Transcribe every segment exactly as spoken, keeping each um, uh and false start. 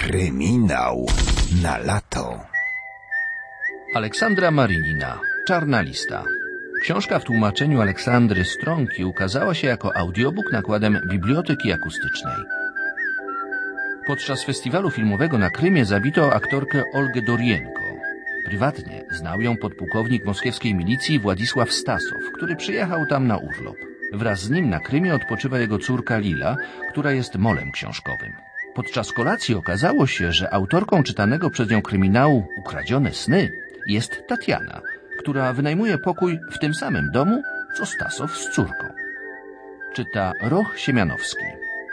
Kryminał na lato. Aleksandra Marinina, Czarna lista. Książka w tłumaczeniu Aleksandry Stronki ukazała się jako audiobook nakładem Biblioteki Akustycznej. Podczas festiwalu filmowego na Krymie zabito aktorkę Olgę Dorienko. Prywatnie znał ją podpułkownik moskiewskiej milicji Władysław Stasow, który przyjechał tam na urlop. Wraz z nim na Krymie odpoczywa jego córka Lila, która jest molem książkowym. Podczas kolacji okazało się, że autorką czytanego przez nią kryminału Ukradzione sny jest Tatiana, która wynajmuje pokój w tym samym domu, co Stasow z córką. Czyta Roch Siemianowski.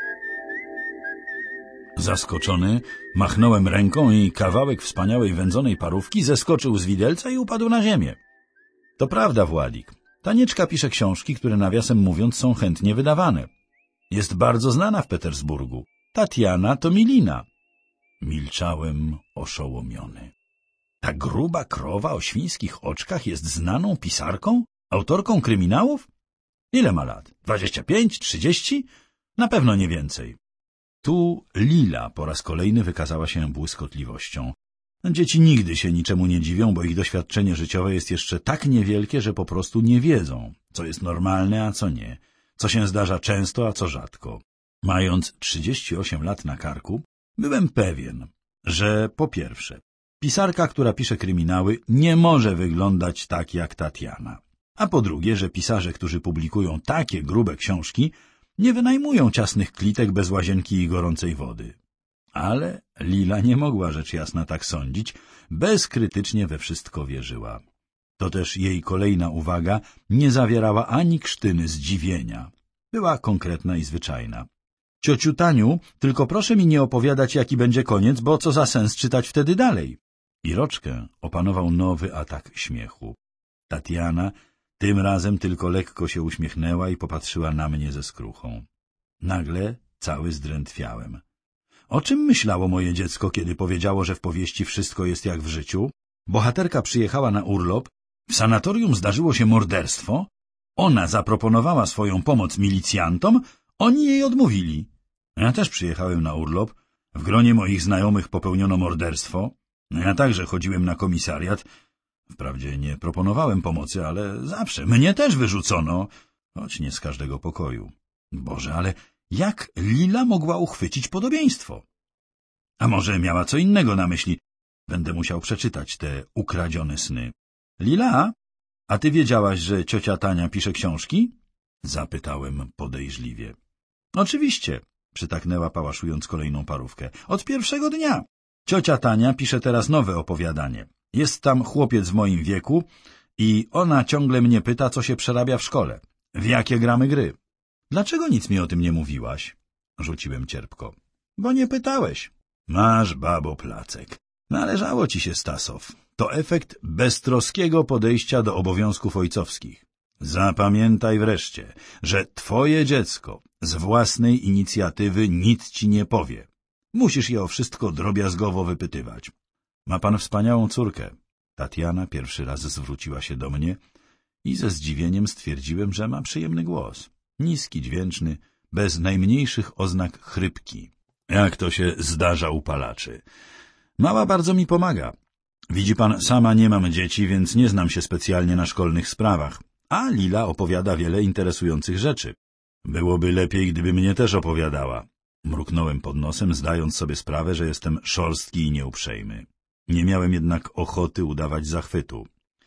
Zaskoczony, machnąłem ręką i kawałek wspaniałej wędzonej parówki zeskoczył z widelca i upadł na ziemię. To prawda, Władik. Tanieczka pisze książki, które nawiasem mówiąc są chętnie wydawane. Jest bardzo znana w Petersburgu. Tatiana to Milina. Milczałem oszołomiony. Ta gruba krowa o świńskich oczkach jest znaną pisarką? Autorką kryminałów? Ile ma lat? Dwadzieścia pięć? Trzydzieści? Na pewno nie więcej. Tu Lila po raz kolejny wykazała się błyskotliwością. Dzieci nigdy się niczemu nie dziwią, bo ich doświadczenie życiowe jest jeszcze tak niewielkie, że po prostu nie wiedzą, co jest normalne, a co nie, co się zdarza często, a co rzadko. Mając trzydzieści osiem lat na karku, byłem pewien, że po pierwsze, pisarka, która pisze kryminały, nie może wyglądać tak jak Tatiana, a po drugie, że pisarze, którzy publikują takie grube książki, nie wynajmują ciasnych klitek bez łazienki i gorącej wody. Ale Lila nie mogła rzecz jasna tak sądzić, bezkrytycznie we wszystko wierzyła. To też jej kolejna uwaga nie zawierała ani krztyny zdziwienia. Była konkretna i zwyczajna. Ciociu Taniu, tylko proszę mi nie opowiadać, jaki będzie koniec, bo co za sens czytać wtedy dalej? Iroczkę opanował nowy atak śmiechu. Tatiana tym razem tylko lekko się uśmiechnęła i popatrzyła na mnie ze skruchą. Nagle cały zdrętwiałem. O czym myślało moje dziecko, kiedy powiedziało, że w powieści wszystko jest jak w życiu? Bohaterka przyjechała na urlop, w sanatorium zdarzyło się morderstwo, ona zaproponowała swoją pomoc milicjantom, oni jej odmówili. Ja też przyjechałem na urlop, w gronie moich znajomych popełniono morderstwo, ja także chodziłem na komisariat, wprawdzie nie proponowałem pomocy, ale zawsze mnie też wyrzucono, choć nie z każdego pokoju. Boże, ale jak Lila mogła uchwycić podobieństwo? A może miała co innego na myśli? Będę musiał przeczytać te ukradzione sny. Lila, a ty wiedziałaś, że ciocia Tania pisze książki? Zapytałem podejrzliwie. Oczywiście, przytaknęła pałaszując kolejną parówkę. Od pierwszego dnia. Ciocia Tania pisze teraz nowe opowiadanie. Jest tam chłopiec w moim wieku i ona ciągle mnie pyta, co się przerabia w szkole. W jakie gramy gry? Dlaczego nic mi o tym nie mówiłaś? Rzuciłem cierpko. Bo nie pytałeś. Masz, babo, placek. Należało ci się, Stasow. To efekt beztroskiego podejścia do obowiązków ojcowskich. Zapamiętaj wreszcie, że twoje dziecko z własnej inicjatywy nic ci nie powie. Musisz je o wszystko drobiazgowo wypytywać. Ma pan wspaniałą córkę. Tatiana pierwszy raz zwróciła się do mnie i ze zdziwieniem stwierdziłem, że ma przyjemny głos. Niski, dźwięczny, bez najmniejszych oznak chrypki. Jak to się zdarza u palaczy. Mała bardzo mi pomaga. Widzi pan, sama nie mam dzieci, więc nie znam się specjalnie na szkolnych sprawach. A Lila opowiada wiele interesujących rzeczy. Byłoby lepiej, gdyby mnie też opowiadała. Mruknąłem pod nosem, zdając sobie sprawę, że jestem szorstki i nieuprzejmy. Nie miałem jednak ochoty udawać zachwytu.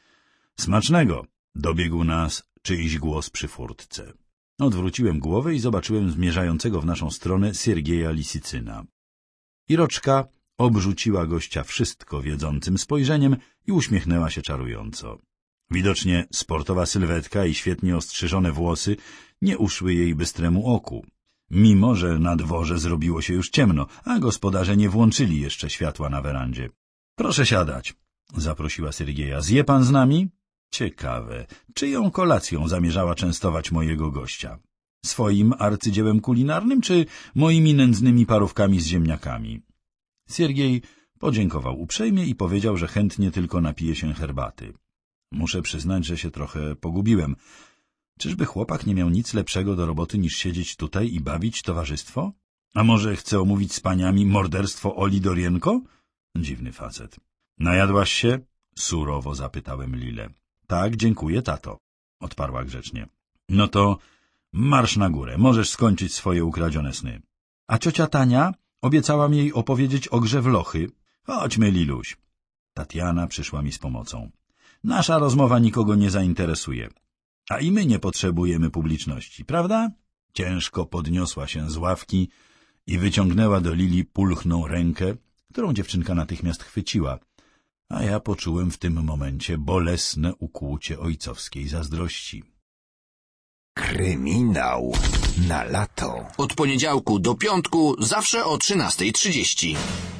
Smacznego! Dobiegł nas czyjś głos przy furtce. Odwróciłem głowę i zobaczyłem zmierzającego w naszą stronę Siergieja Lisicyna. Iroczka obrzuciła gościa wszystko wiedzącym spojrzeniem i uśmiechnęła się czarująco. Widocznie sportowa sylwetka i świetnie ostrzyżone włosy nie uszły jej bystremu oku, mimo że na dworze zrobiło się już ciemno, a gospodarze nie włączyli jeszcze światła na werandzie. — Proszę siadać — zaprosiła Siergieja. — Zje pan z nami? Ciekawe, czyją kolacją zamierzała częstować mojego gościa? Swoim arcydziełem kulinarnym, czy moimi nędznymi parówkami z ziemniakami? Siergiej podziękował uprzejmie i powiedział, że chętnie tylko napije się herbaty. Muszę przyznać, że się trochę pogubiłem. Czyżby chłopak nie miał nic lepszego do roboty niż siedzieć tutaj i bawić towarzystwo? A może chce omówić z paniami morderstwo Oli Dorienko? Dziwny facet. Najadłaś się? Surowo zapytałem Lilę. Tak, dziękuję, tato, odparła grzecznie. No to marsz na górę, możesz skończyć swoje ukradzione sny. A ciocia Tania? Obiecałam jej opowiedzieć o grze w lochy. Chodźmy, Liluś. Tatiana przyszła mi z pomocą. Nasza rozmowa nikogo nie zainteresuje. A i my nie potrzebujemy publiczności, prawda? Ciężko podniosła się z ławki i wyciągnęła do Lili pulchną rękę, którą dziewczynka natychmiast chwyciła, a ja poczułem w tym momencie bolesne ukłucie ojcowskiej zazdrości. Kryminał na lato. Od poniedziałku do piątku zawsze o trzynastej trzydzieści.